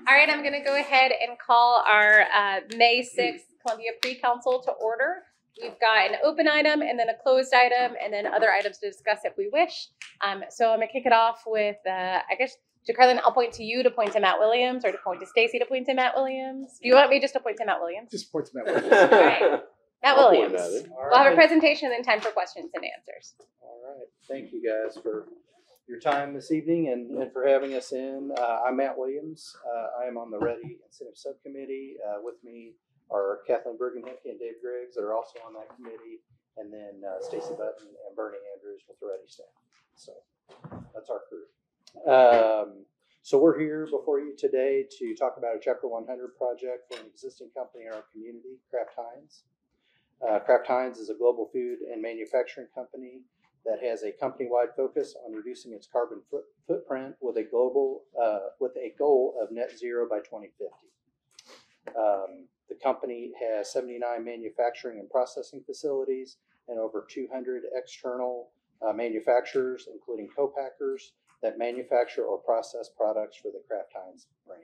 All right, I'm going to go ahead and call our May 6th Columbia Pre-Council to order. We've got an open item and then a closed item and then other items to discuss if we wish. So I'm going to kick it off with, I guess, Carlin, I'll point to you to point to Matt Williams or to point to Stacy to point to Matt Williams. Do you want me just to point to Matt Williams? Just point to Matt Williams. All right. Matt Williams. We'll have a presentation and then time for questions and answers. All right. Thank you guys for your time this evening and for having us in. I'm Matt Williams. I am on the Ready Incentive Subcommittee. With me are Kathleen Bergenhicke and Dave Griggs that are also on that committee, and then Stacy Button and Bernie Andrews with the Ready staff. So that's our crew. So we're here before you today to talk about a Chapter 100 project for an existing company in our community, Kraft Heinz. Kraft Heinz is a global food and manufacturing company that has a company-wide focus on reducing its carbon footprint with a goal of net zero by 2050. The company has 79 manufacturing and processing facilities and over 200 external manufacturers, including co-packers, that manufacture or process products for the Kraft Heinz brand.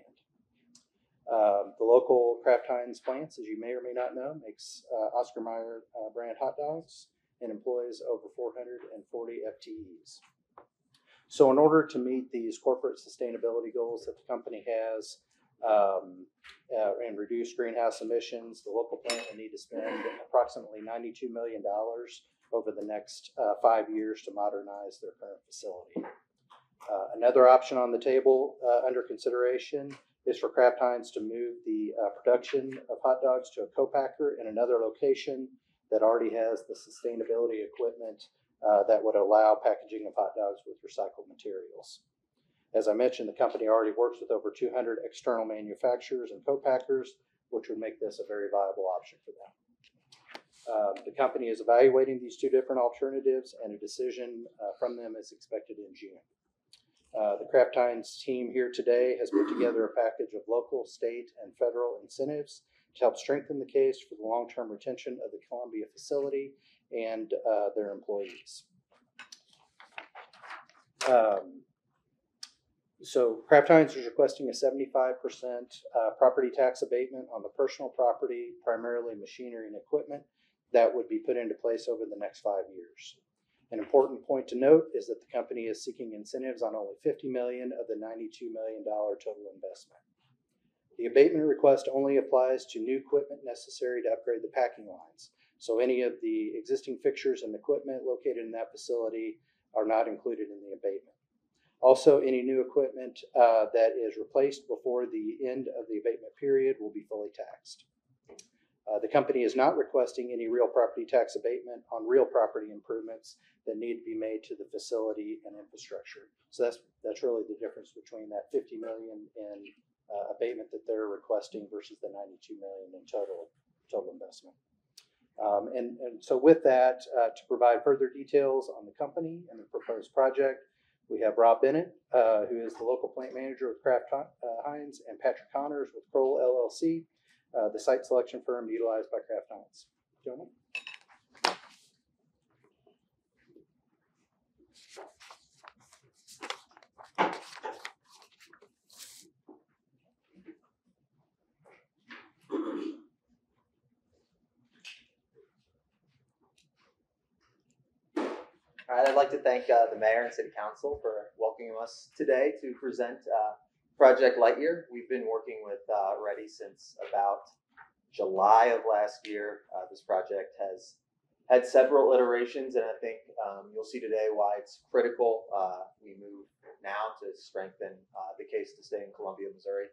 The local Kraft Heinz plants, as you may or may not know, makes Oscar Mayer brand hot dogs and employs over 440 FTEs. So in order to meet these corporate sustainability goals that the company has and reduce greenhouse emissions, the local plant will need to spend approximately $92 million over the next 5 years to modernize their current facility. Another option on the table under consideration is for Kraft Heinz to move the production of hot dogs to a co-packer in another location that already has the sustainability equipment that would allow packaging of hot dogs with recycled materials. As I mentioned, the company already works with over 200 external manufacturers and co-packers, which would make this a very viable option for them. The company is evaluating these two different alternatives, and a decision from them is expected in June. The Kraft Heinz team here today has put together a package of local, state, and federal incentives to help strengthen the case for the long-term retention of the Columbia facility and their employees. So Kraft Heinz is requesting a 75% property tax abatement on the personal property, primarily machinery and equipment, that would be put into place over the next 5 years. An important point to note is that the company is seeking incentives on only $50 million of the $92 million total investment. The abatement request only applies to new equipment necessary to upgrade the packing lines. So any of the existing fixtures and equipment located in that facility are not included in the abatement. Also, any new equipment that is replaced before the end of the abatement period will be fully taxed. The company is not requesting any real property tax abatement on real property improvements that need to be made to the facility and infrastructure. So that's really the difference between that $50 million in abatement that they're requesting versus the $92 million in total investment. And so with that, to provide further details on the company and the proposed project, we have Rob Bennett, who is the local plant manager with Kraft Heinz, and Patrick Connors with Kroll LLC, the site selection firm utilized by Kraft Heinz. Gentlemen. All right, I'd like to thank the Mayor and City Council for welcoming us today to present Project Lightyear. We've been working with Ready since about July of last year. This project has had several iterations, and I think you'll see today why it's critical we move now to strengthen the case to stay in Columbia, Missouri.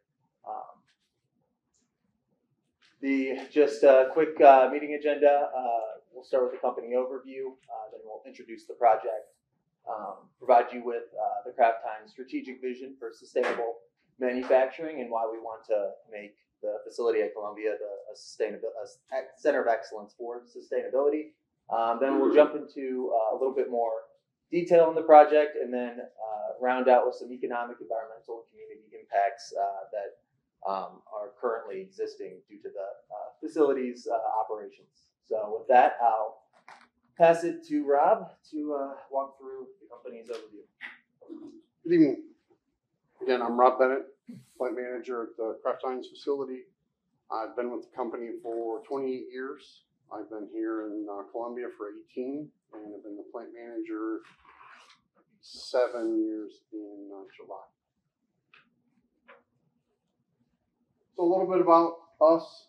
Just a quick meeting agenda. We'll start with the company overview, then we'll introduce the project, provide you with the Kraft Heinz strategic vision for sustainable manufacturing and why we want to make the facility at Columbia a center of excellence for sustainability. Then we'll jump into a little bit more detail on the project, and then round out with some economic, environmental, and community impacts that are currently existing due to the facility's operations. So with that, I'll pass it to Rob to walk through the company's overview. Good evening. Again, I'm Rob Bennett, plant manager at the Kraft Heinz facility. I've been with the company for 28 years. I've been here in Columbia for 18, and I've been the plant manager 7 years in July. So a little bit about us.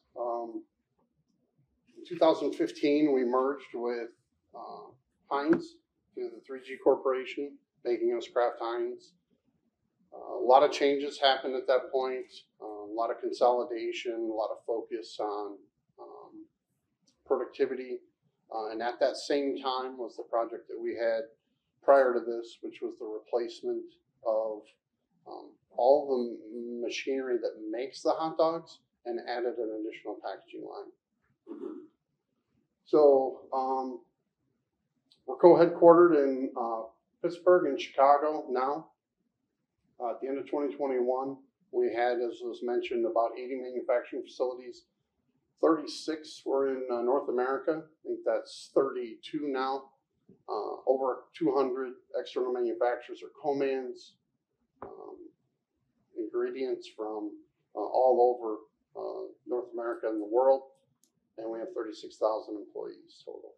In 2015, we merged with Heinz through the 3G Corporation, making us Kraft Heinz. A lot of changes happened at that point, a lot of consolidation, a lot of focus on productivity. And at that same time was the project that we had prior to this, which was the replacement of all the machinery that makes the hot dogs and added an additional packaging line. So we're co-headquartered in Pittsburgh and Chicago now. At the end of 2021, we had, as was mentioned, about 80 manufacturing facilities. 36 were in North America. I think that's 32 now. Over 200 external manufacturers or co-mans, ingredients from all over North America and the world. And we have 36,000 employees total.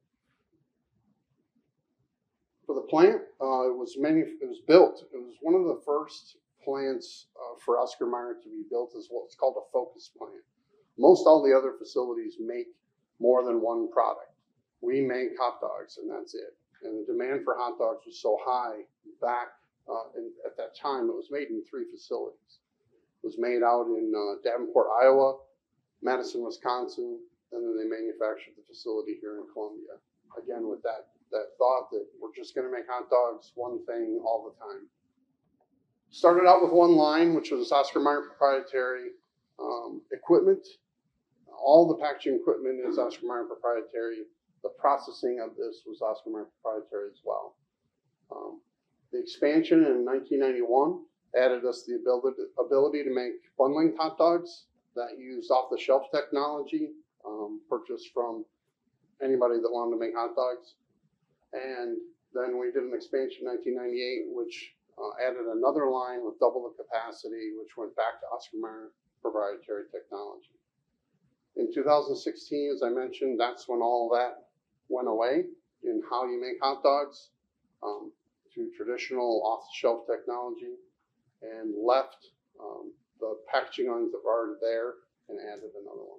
For the plant, it was built. It was one of the first plants for Oscar Mayer to be built as what's called a focus plant. Most all the other facilities make more than one product. We make hot dogs, and that's it. And the demand for hot dogs was so high back at that time. It was made in 3 facilities. It was made out in Davenport, Iowa, Madison, Wisconsin, and then they manufactured the facility here in Columbia. Again, with that thought that we're just going to make hot dogs, one thing all the time. Started out with one line, which was Oscar Mayer proprietary equipment. All the packaging equipment is Oscar Mayer proprietary. The processing of this was Oscar Mayer proprietary as well. The expansion in 1991 added us the ability to make bundling hot dogs that used off-the-shelf technology purchased from anybody that wanted to make hot dogs. And then we did an expansion in 1998, which added another line with double the capacity, which went back to Oscar Mayer proprietary technology. In 2016, as I mentioned, that's when all that went away in how you make hot dogs to traditional off-the-shelf technology, and left the packaging lines that were already there and added another one.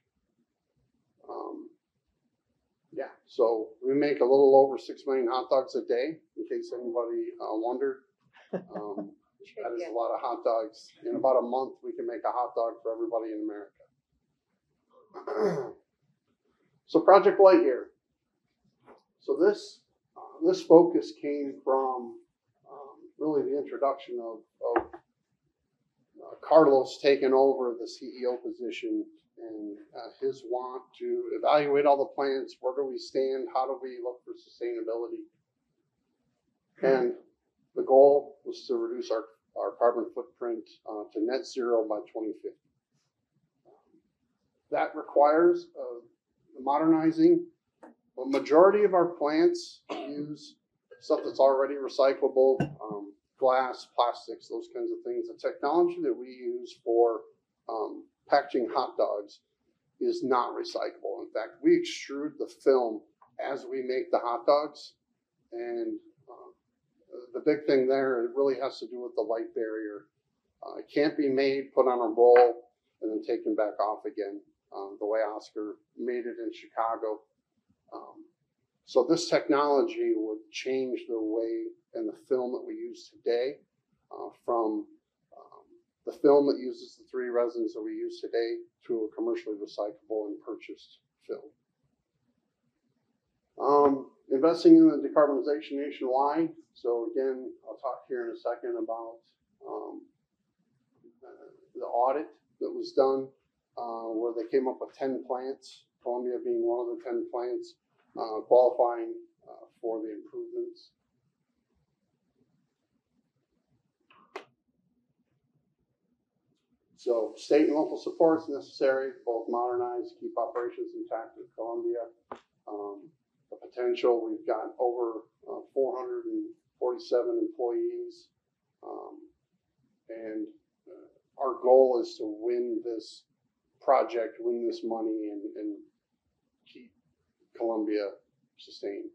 Yeah, so we make a little over 6 million hot dogs a day, in case anybody wondered. That is a lot of hot dogs. In about a month, we can make a hot dog for everybody in America. So Project Lightyear. So this focus came from really the introduction of Carlos taking over the CEO position, and his want to evaluate all the plants. Where do we stand? How do we look for sustainability? And the goal was to reduce our carbon footprint to net zero by 2050. That requires modernizing. The majority of our plants use stuff that's already recyclable, glass, plastics, those kinds of things. The technology that we use for packaging hot dogs is not recyclable. In fact, we extrude the film as we make the hot dogs. And the big thing there, it really has to do with the light barrier. It can't be made, put on a roll, and then taken back off again, the way Oscar made it in Chicago. So this technology would change the way and the film that we use today from the film that uses the 3 resins that we use today to a commercially recyclable and purchased film. Investing in the decarbonization nationwide. So again, I'll talk here in a second about the audit that was done where they came up with 10 plants, Columbia being one of the 10 plants, qualifying for the improvements. So state and local support is necessary, both modernize, keep operations intact at Columbia. The potential, we've got over 447 employees, and our goal is to win this project, win this money, and keep Columbia sustained.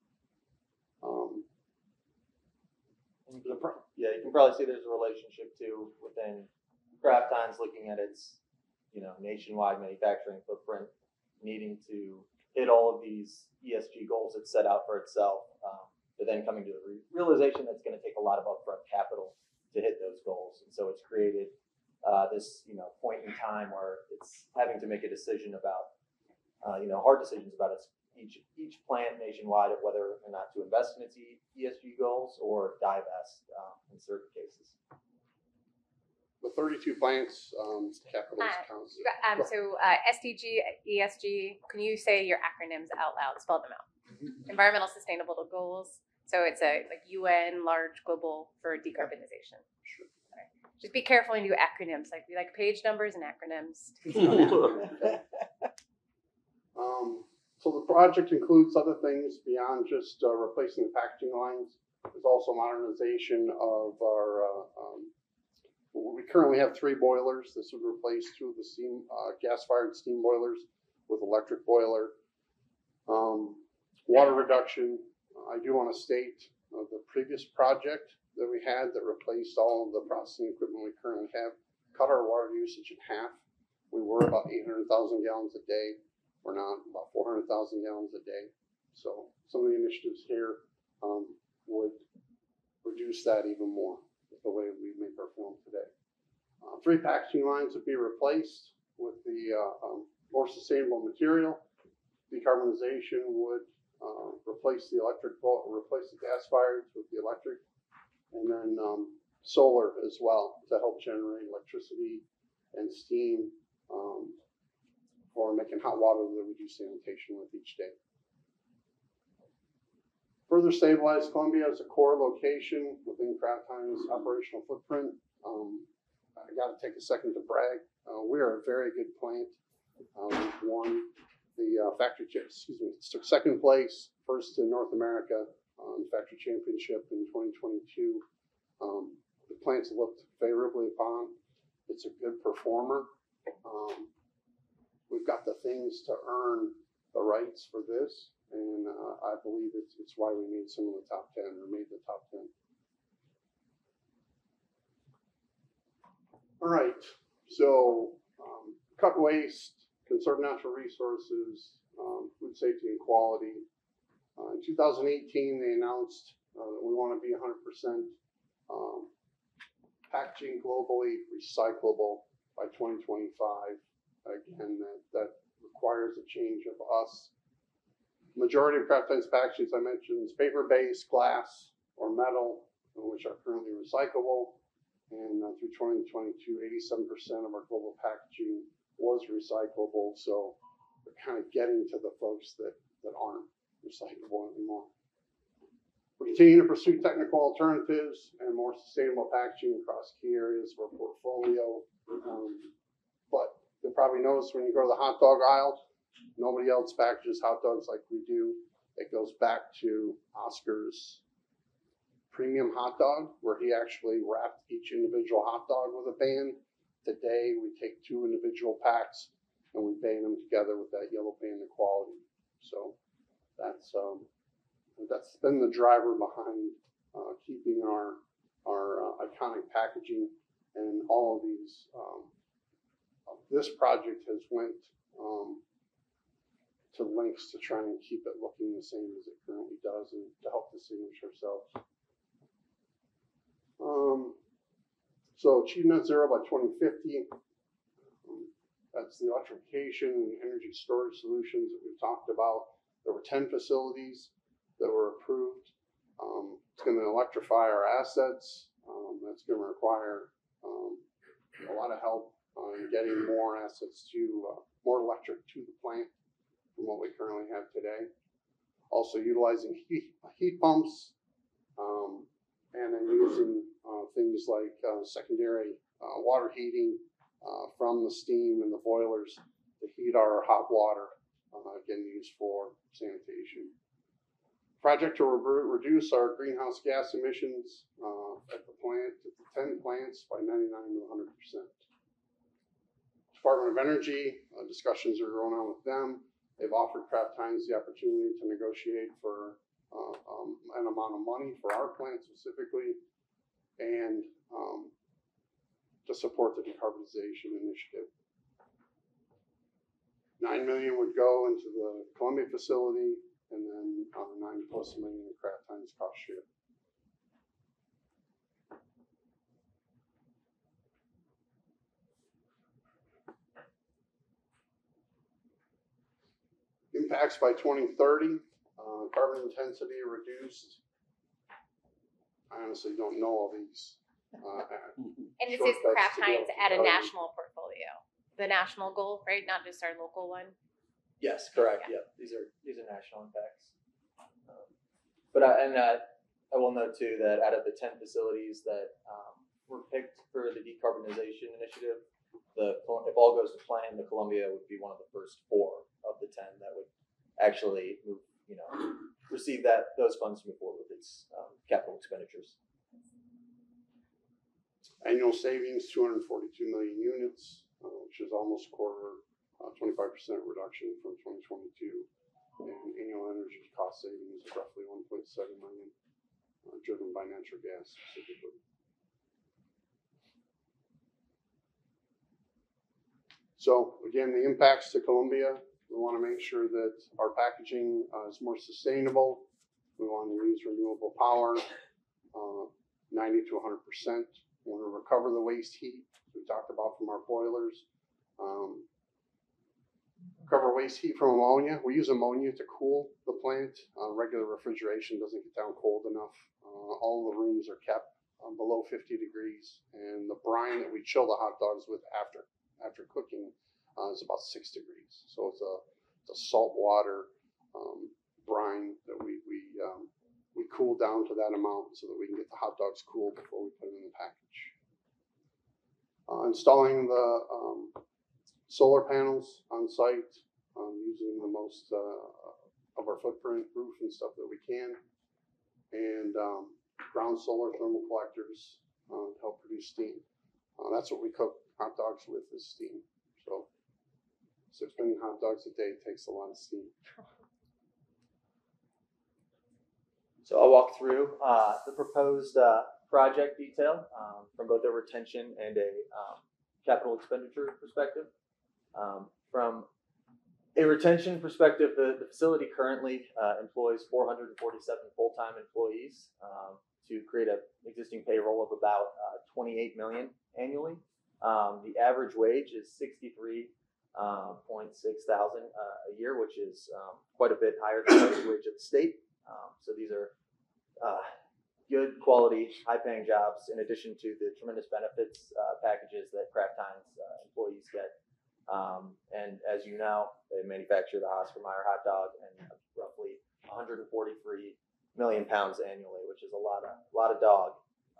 Yeah, you can probably see there's a relationship too within Kraft Heinz looking at its, nationwide manufacturing footprint, needing to hit all of these ESG goals it set out for itself, but then coming to the realization that's going to take a lot of upfront capital to hit those goals. And so it's created this, point in time where it's having to make a decision about, hard decisions about each plant nationwide of whether or not to invest in its ESG goals or divest in certain cases. The 32 plants, capital counts. So SDG, ESG, can you say your acronyms out loud? Spell them out. Environmental Sustainable Goals. So it's a UN large global for decarbonization. Sure. Right. Just be careful when you do acronyms. We like page numbers and acronyms. So the project includes other things beyond just replacing the packaging lines. There's also modernization of our. We currently have 3 boilers. This would replace 2 of the steam, gas-fired steam boilers with electric boiler. Water reduction. I do want to state the previous project that we had that replaced all of the processing equipment we currently have cut our water usage in half. We were about 800,000 gallons a day. We're now about 400,000 gallons a day. So some of the initiatives here would reduce that even more with the way we make our film today. 3 packaging lines would be replaced with the more sustainable material. Decarbonization would replace the replace the gas fires with the electric, and then solar as well to help generate electricity and steam for making hot water that we do sanitation with each day. Further stabilize Columbia as a core location within Kraft Heinz operational footprint. I got to take a second to brag. We are a very good plant. We won the factory, took second place, first in North America on the factory championship in 2022. The plant's looked favorably upon. It's a good performer. We've got the things to earn the rights for this, and I believe it's why we made some of the top 10 or made the top 10. All right, so cut waste, conserve natural resources, food safety and quality. In 2018, they announced that we want to be 100% packaging globally recyclable by 2025. Again, that requires a change of us. Majority of Kraft Heinz packaging, as I mentioned, is paper-based, glass, or metal, which are currently recyclable. And through 2022, 87% of our global packaging was recyclable. So we're kind of getting to the folks that aren't recyclable anymore. We continue to pursue technical alternatives and more sustainable packaging across key areas of our portfolio. But you'll probably notice when you go to the hot dog aisle, nobody else packages hot dogs like we do. It goes back to Oscar's premium hot dog, where he actually wrapped each individual hot dog with a band. Today, we take 2 individual packs and we band them together with that yellow band of quality. So that's been the driver behind keeping our iconic packaging, and all of these. This project has went to lengths to try and keep it looking the same as it currently does, and to help distinguish ourselves. So achieve net zero by 2050. That's the electrification and energy storage solutions that we've talked about. There were 10 facilities that were approved. It's going to electrify our assets. That's going to require a lot of help on getting more assets more electric to the plant from what we currently have today. Also utilizing heat pumps, and then using things like secondary water heating from the steam and the boilers to heat our hot water, again used for sanitation. Project to reduce our greenhouse gas emissions at the plant, at the 10 plants by 99 to 100%. Department of Energy, discussions are going on with them. They've offered Kraft Heinz the opportunity to negotiate for an amount of money for our plant specifically, and to support the decarbonization initiative. $9 million would go into the Columbia facility, and then $9+ million in Kraft Heinz cost share. Impacts by 2030, carbon intensity reduced. I honestly don't know all these. And this is shortcuts Kraft to be able Heinz to at a tell you. national portfolio, the national goal, right? Not just our local one. Yes, correct. Yeah. Yep. These are national impacts. I will note too that out of the 10 facilities that were picked for the decarbonization initiative, if all goes to plan, the Columbia would be one of the first 4 of the 10 that would actually move, receive those funds to move forward with its capital expenditures. Annual savings, 242 million units, which is almost quarter, 25% reduction from 2022. And annual energy cost savings of roughly 1.7 million, driven by natural gas specifically. So again, the impacts to Columbia, we want to make sure that our packaging is more sustainable. We want to use renewable power, 90 to 100%. We want to recover the waste heat we talked about from our boilers. Recover waste heat from ammonia. We use ammonia to cool the plant. Regular refrigeration doesn't get down cold enough. All the rooms are kept below 50 degrees, and the brine that we chill the hot dogs with after cooking is about 6 degrees. So it's a salt water brine that we cool down to that amount so that we can get the hot dogs cool before we put them in the package. Installing the solar panels on site, using the most of our footprint, roof and stuff that we can, and ground solar thermal collectors to help produce steam. That's what we cook hot dogs with, is steam. So 6 million hot dogs a day takes a lot of steam. So I'll walk through the proposed project detail from both a retention and a capital expenditure perspective. From a retention perspective, the facility currently employs 447 full-time employees to create an existing payroll of about $28 million annually. The average wage is $63.6 thousand a year, which is quite a bit higher than the average wage of the state. So these are good quality, high-paying jobs, in addition to the tremendous benefits packages that Kraft Heinz employees get. And as you know, they manufacture the Oscar Mayer hot dog and roughly 143 million pounds annually, which is a lot of dog.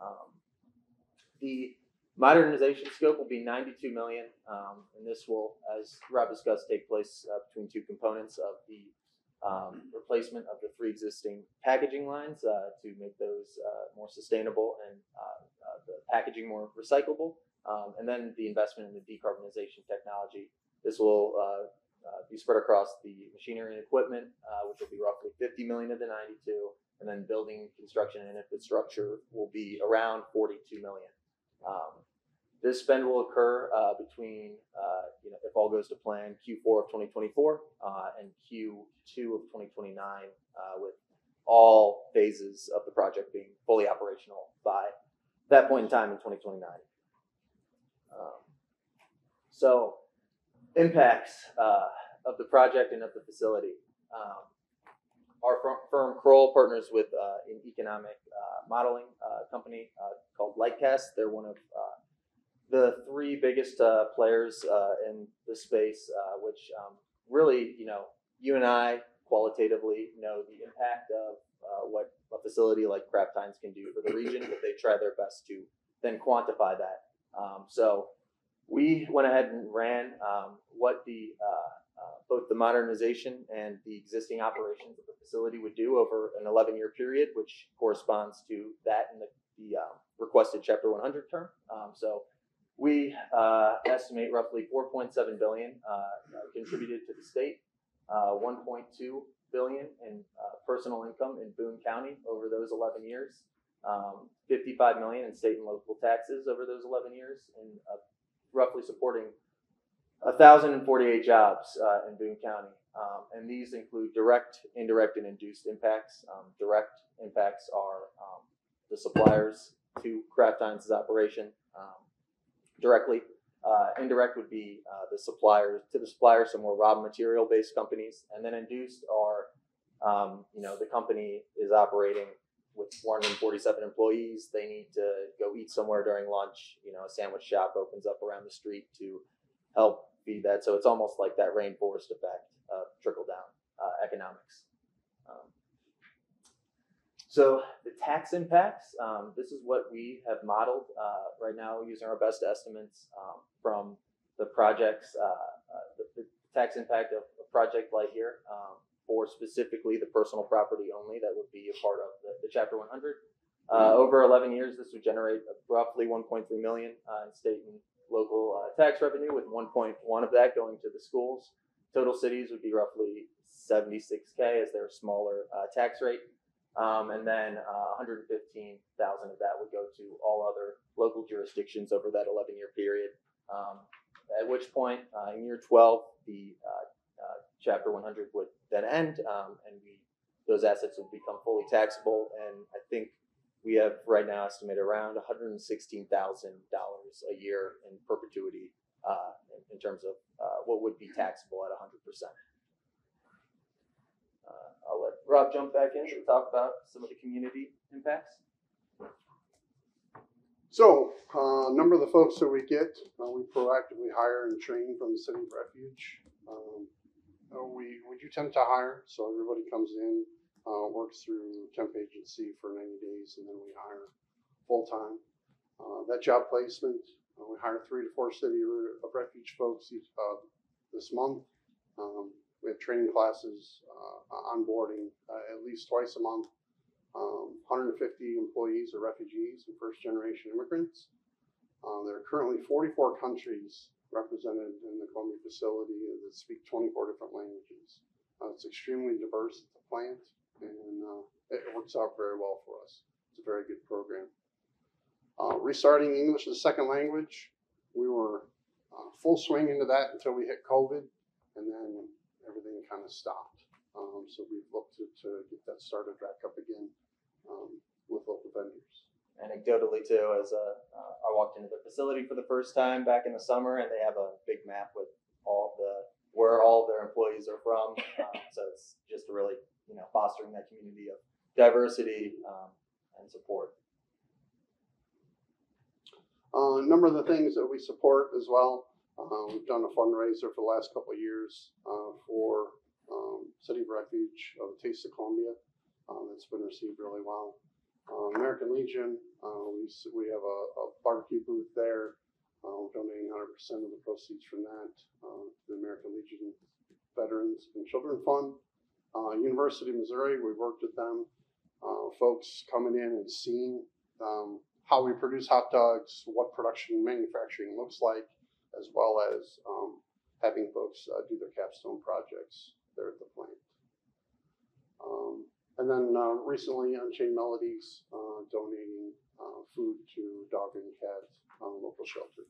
The modernization scope will be $92 million, and this will, as Rob discussed, take place between 2 components of the replacement of the 3 existing packaging lines to make those more sustainable and the packaging more recyclable. And then the investment in the decarbonization technology. This will be spread across the machinery and equipment, which will be roughly $50 million of the 92, and then building, construction, and infrastructure will be around $42 million. This spend will occur between, if all goes to plan, Q4 of 2024 and Q2 of 2029, with all phases of the project being fully operational by that point in time in 2029. So, impacts of the project and of the facility. Our firm Kroll partners with an economic modeling company called Lightcast. They're one of the 3 biggest players in the space, which really, you and I qualitatively know the impact of what a facility like Kraft Heinz can do for the region, but they try their best to then quantify that. So we went ahead and ran what the both the modernization and the existing operations that the facility would do over an 11-year period, which corresponds to that in the requested Chapter 100 term. So we estimate roughly $4.7 billion contributed to the state, $1.2 billion in personal income in Boone County over those 11 years, $55 million in state and local taxes over those 11 years, and roughly supporting 1,048 jobs in Boone County. And these include direct, indirect, and induced impacts. Direct impacts are the suppliers to Kraft Heinz's operation directly. Indirect would be the suppliers, some more raw material based companies. And then induced are, the company is operating with 447 employees. They need to go eat somewhere during lunch. A sandwich shop opens up around the street to help feed that. So it's almost like that rainforest effect of trickle down economics. So the tax impacts, this is what we have modeled right now using our best estimates from the projects, the tax impact of a project like here for specifically the personal property only that would be a part of the Chapter 100. Over 11 years, this would generate roughly $1.3 million in state and local tax revenue, with 1.1 of that going to the schools. Total cities would be roughly 76K as their smaller tax rate. And then 115,000 of that would go to all other local jurisdictions over that 11-year period. At which point, in year 12, the Chapter 100 would then end, and those assets would become fully taxable. And I think we have right now estimated around $116,000 a year in perpetuity in terms of what would be taxable at 100%. I'll let Rob jump back in to talk about some of the community impacts. So, a number of the folks that we get, we proactively hire and train from the City of Refuge. We do tend to hire, so everybody comes in, works through temp agency for 90 days, and then we hire full-time. That job placement, we hire 3 to 4 City of Refuge folks this month. We have training classes, onboarding at least twice a month. 150 employees are refugees and first-generation immigrants. There are currently 44 countries represented in the Columbia facility that speak 24 different languages. It's extremely diverse at the plant, and it works out very well for us. It's a very good program. Restarting English as a second language, we were full swing into that until we hit COVID, and then everything kind of stopped. So we've looked to get that started back up again with local vendors. Anecdotally too, as I walked into the facility for the first time back in the summer, and they have a big map with where all of their employees are from. So it's just really fostering that community of diversity and support. A number of the things that we support as well. We've done a fundraiser for the last couple of years for City of Refuge of the Taste of Columbia. That's been received really well. American Legion, we have a barbecue booth there. We're donating 100% of the proceeds from that to the American Legion Veterans and Children Fund. University of Missouri, we worked with them. Folks coming in and seeing how we produce hot dogs, what production and manufacturing looks like, as well as having folks do their capstone projects there at the plant. And then recently, Unchained Melodies donating food to dog and cat local shelter.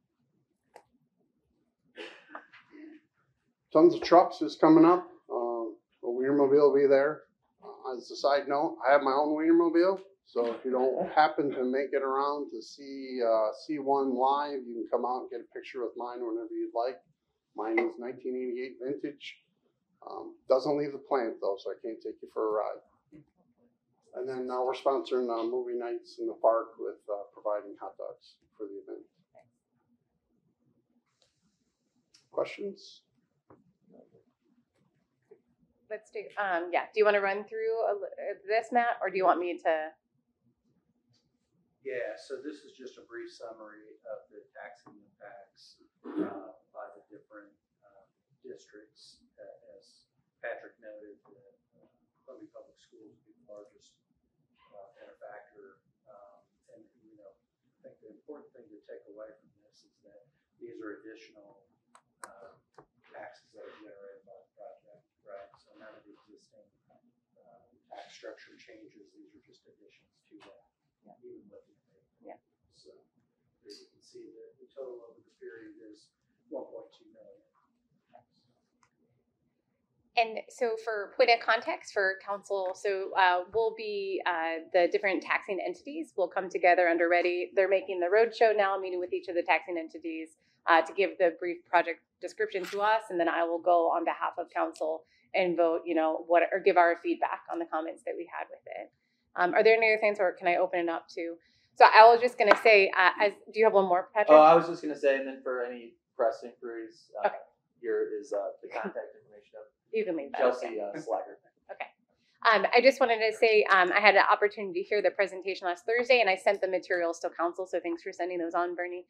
Tons of trucks is coming up. A Wienermobile will be there. As a side note, I have my own Wienermobile, so if you don't happen to make it around to see one live, you can come out and get a picture with mine whenever you'd like. Mine is 1988 vintage. Doesn't leave the plant though, so I can't take you for a ride. And then we're sponsoring movie nights in the park with providing hot dogs for the event. Questions? Let's do, do you want to run through this, Matt, or do you want me to? Yeah, so this is just a brief summary of the taxing impacts by the different districts Patrick noted that Columbia Public Schools will be the largest benefactor. And, I think the important thing to take away from this is that these are additional taxes that are generated by the project, right? So none of the existing tax structure changes. These are just additions to that, even with the abatement. So as you can see, the total over the period is 1.2 million. And so for point of context for council, so we'll be, the different taxing entities will come together under Ready. They're making the roadshow now, meeting with each of the taxing entities to give the brief project description to us. And then I will go on behalf of council and vote, or give our feedback on the comments that we had with it. Are there any other things, or can I open it up to? So I was just going to say, do you have one more, Patrick? Oh, I was just going to say, and then for any press inquiries, Okay. here is the contact information of You can leave that. Chelsea Okay. Slager. I just wanted to say I had an opportunity to hear the presentation last Thursday, and I sent the materials to council. So thanks for sending those on, Bernie.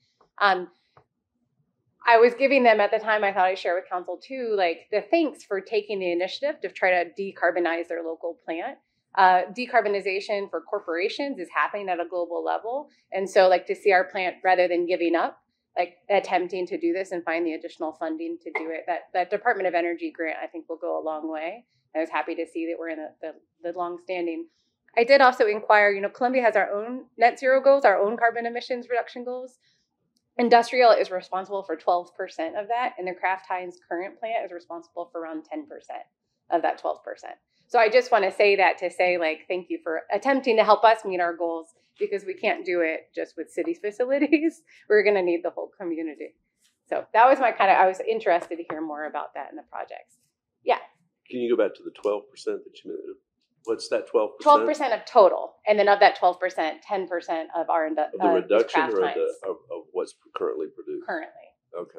I was giving them at the time. I thought I'd share with council too, like the thanks for taking the initiative to try to decarbonize their local plant. Decarbonization for corporations is happening at a global level, and so like to see our plant, rather than giving up, like attempting to do this and find the additional funding to do it. That Department of Energy grant, I think, will go a long way. I was happy to see that we're in the long-standing. I did also inquire, Columbia has our own net zero goals, our own carbon emissions reduction goals. Industrial is responsible for 12% of that, and the Kraft Heinz current plant is responsible for around 10% of that 12%. So I just want to say that to say, like, thank you for attempting to help us meet our goals, because we can't do it just with city facilities. We're going to need the whole community. So that was I was interested to hear more about that in the projects. Yeah. Can you go back to the 12% that you mentioned? What's that 12%? 12% of total, and then of that 12%, 10% of our Of the reduction Kraft or Heinz of what's currently produced? currently. Okay.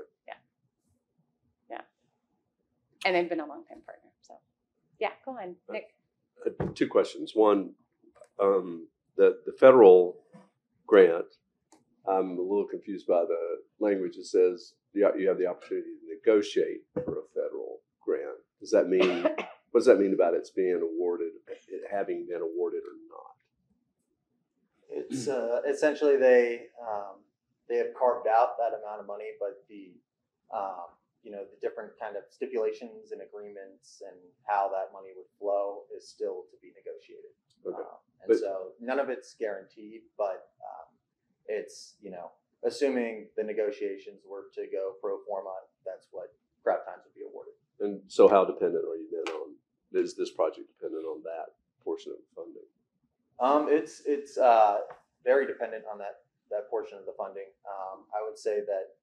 Yeah. And they've been a long time partner. So yeah, go on, Nick. Two questions. One, the federal grant, I'm a little confused by the language. It says you have the opportunity to negotiate for a federal grant. Does that mean, what does that mean about it's being awarded, it having been awarded or not? It's essentially they have carved out that amount of money, but the the different kind of stipulations and agreements and how that money would flow is still to be negotiated. Okay. So none of it's guaranteed, but it's assuming the negotiations were to go pro forma, that's what Kraft Heinz would be awarded. And so how dependent are you then on, is this project dependent on that portion of the funding? It's very dependent on that portion of the funding. I would say that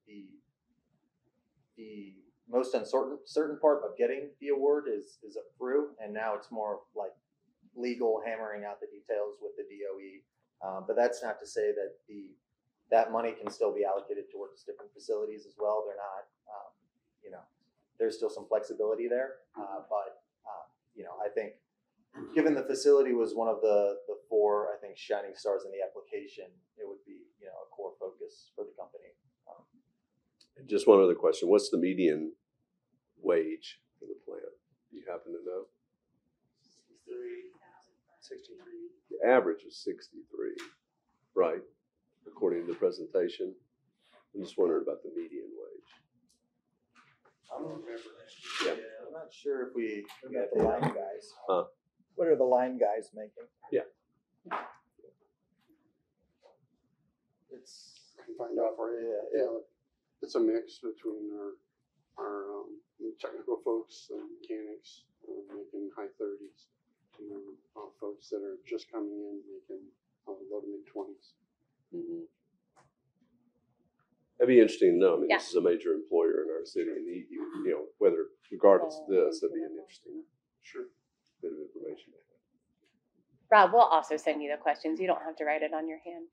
the most uncertain part of getting the award is up through, and now it's more like legal hammering out the details with the DOE. But that's not to say that that money can still be allocated towards different facilities as well. They're not, there's still some flexibility there. But I think given the facility was one of the four, I think, shining stars in the application, it would be, a core focus for the company. Just one other question. What's the median wage for the plant? Do you happen to know? 63. The average is 63, right? According to the presentation. I'm just wondering about the median wage. I don't remember that. Yeah, I'm not sure if we got the line guys. What are the line guys making? Yeah. I can find out for you. Yeah. It's a mix between our technical folks and mechanics making high 30s, folks that are just coming in making low to mid 20s. Mm-hmm. That'd be interesting to know. I mean, Yeah. This is a major employer in our city, and whether regardless of this, that'd be an interesting, bit of information. Rob, we'll also send you the questions. You don't have to write it on your hand.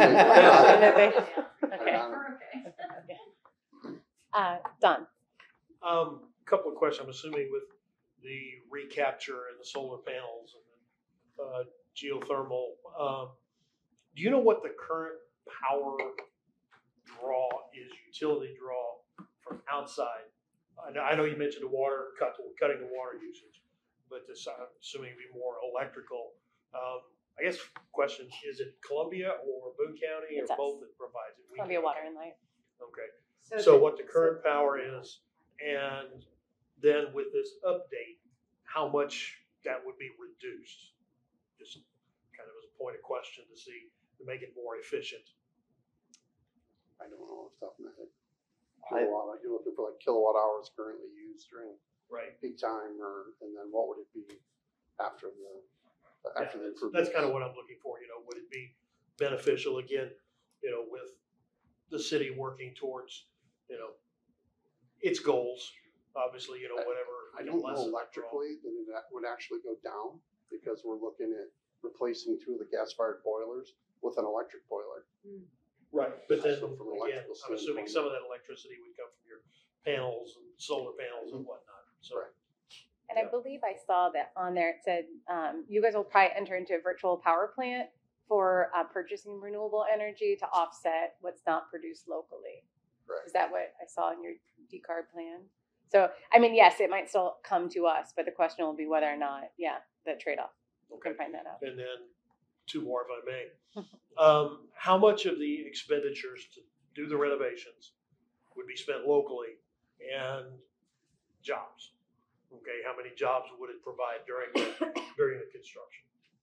Okay. Don. Couple of questions. I'm assuming with the recapture and the solar panels and the geothermal, do you know what the current power draw is, utility draw from outside? I know you mentioned the water, cutting the water usage, but this, I'm assuming it'd be more electrical. I guess question, is it Columbia or Boone County or It's us. both that provides it? Columbia Water and Light. Okay, so what the current power is, and then with this update, how much that would be reduced? Just kind of as a point of question to see, to make it more efficient. I don't know off the top of my head. I- Kilowatt, you're looking for like kilowatt hours currently used during Right. peak time, and then what would it be after the improvement? That's kind of what I'm looking for, you know, would it be beneficial again, you know, with the city working towards, you know, its goals, obviously, you know, whatever. I don't know less of a electrically that would actually go down, because we're looking at replacing 2 of the gas-fired boilers with an electric boiler. draw. Right, but then, So from an again, electrical I'm assuming standpoint- some of that electricity would come from your panels and solar panels and whatnot, so. Right. And I believe I saw that on there, it said, you guys will probably enter into a virtual power plant for purchasing renewable energy to offset what's not produced locally. Right. Is that what I saw in your decarb plan? So, I mean, yes, it might still come to us, but the question will be whether or not, the trade-off. We Okay. can find that out. And then 2 more, if I may. How much of the expenditures to do the renovations would be spent locally and jobs? Okay, how many jobs would it provide during the construction?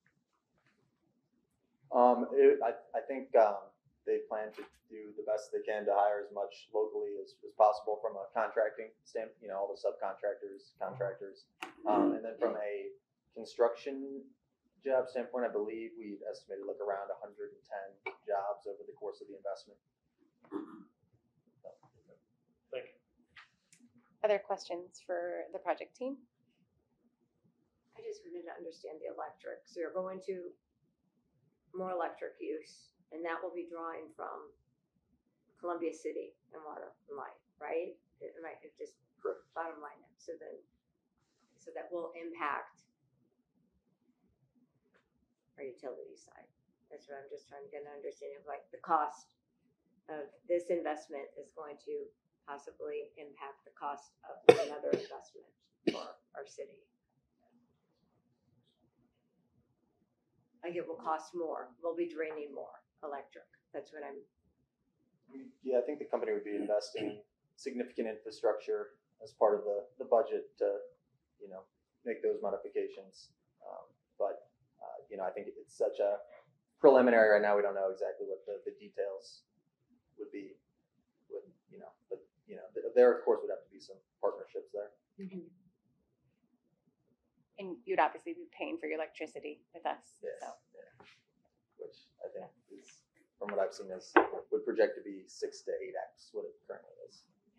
I think they plan to do the best they can to hire as much locally as possible from a contracting standpoint, you know, all the subcontractors, contractors. And then from a construction job standpoint, I believe we've estimated like around 110 jobs over the course of the investment. Thank you. Other questions for the project team? I just wanted to understand the electric. So you're going to more electric use, and that will be drawing from Columbia City and Water and Light, right? It just Correct. bottom line it. So that will impact our utility side. That's what I'm just trying to get an understanding of, like the cost of this investment is going to possibly impact the cost of another investment for our city. Like it will cost more, we'll be draining more electric. That's what I'm, Yeah, I think the company would be investing significant infrastructure as part of the budget to, you know, make those modifications. But you know, I think it's such a preliminary right now. We don't know exactly what the details would be. With you know, but you know, there of course would have to be some partnerships there. And you'd obviously be paying for your electricity with us. Yes. So. Yeah. Which I think is, from what I've seen, would project to be 6 to 8x what it currently is.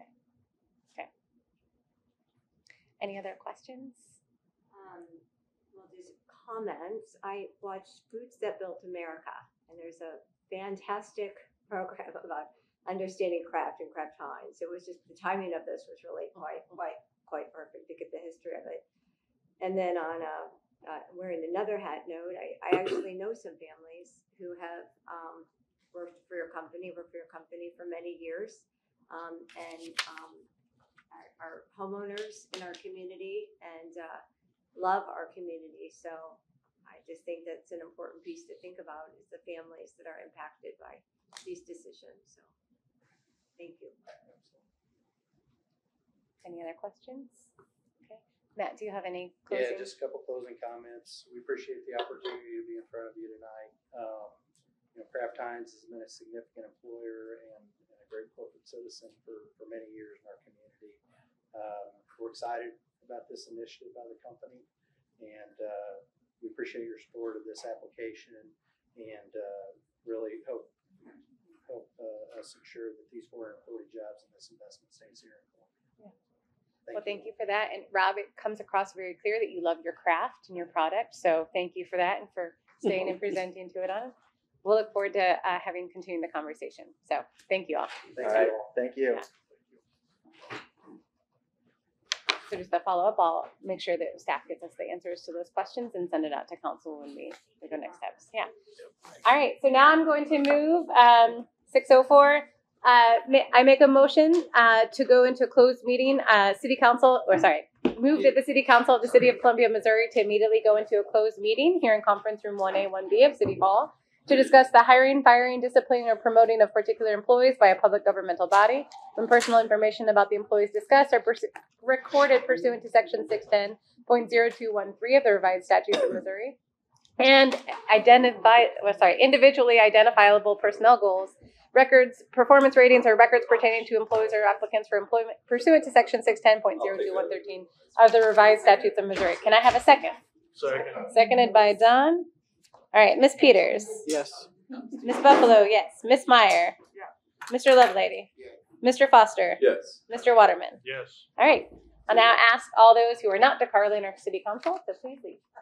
Any other questions? well, just comments. I watched Foods That Built America, and there's a fantastic program about understanding craft and Kraft Heinz. It was just, the timing of this was really quite perfect to get the history of it. And then on wearing another hat note, I actually know some families who have worked for your company for many years, and are homeowners in our community and love our community. So I just think that's an important piece to think about, is the families that are impacted by these decisions. So thank you. Any other questions? Okay. Matt, do you have any closing? Yeah, just a couple closing comments. We appreciate the opportunity to be in front of you tonight. You know, Kraft Heinz has been a significant employer and a great corporate citizen for many years in our community. We're excited about this initiative by the company, and we appreciate your support of this application, and really hope us ensure that these 440 jobs and this investment stays here in Columbia. Well, thank you for that. And Rob, it comes across very clear that you love your craft and your product. So thank you for that and for staying and presenting to it on. We'll look forward to having continued the conversation. So thank you all. All right, thank you. Yeah. So just to follow up, I'll make sure that staff gets us the answers to those questions and send it out to council when we go next steps. Yeah. All right. So now I'm going to move 604. I make a motion to go into closed meeting, move that the City Council of the City of Columbia, Missouri to immediately go into a closed meeting here in Conference Room 1A, 1B of City Hall to discuss the hiring, firing, disciplining, or promoting of particular employees by a public governmental body when personal information about the employees discussed are recorded pursuant to Section 610.0213 of the revised statutes of Missouri, and individually identifiable personnel goals, records, performance ratings, or records pertaining to employees or applicants for employment pursuant to Section 610.02113 of the revised statutes of Missouri. Can I have a second? Second. Seconded by Don. All right, Ms. Peters. Yes. Ms. Buffalo, yes. Ms. Meyer. Mr. Lovelady. Mr. Foster. Yes. Mr. Waterman. Yes. All right. I'll now ask all those who are not DeCarlin or City Council to please leave.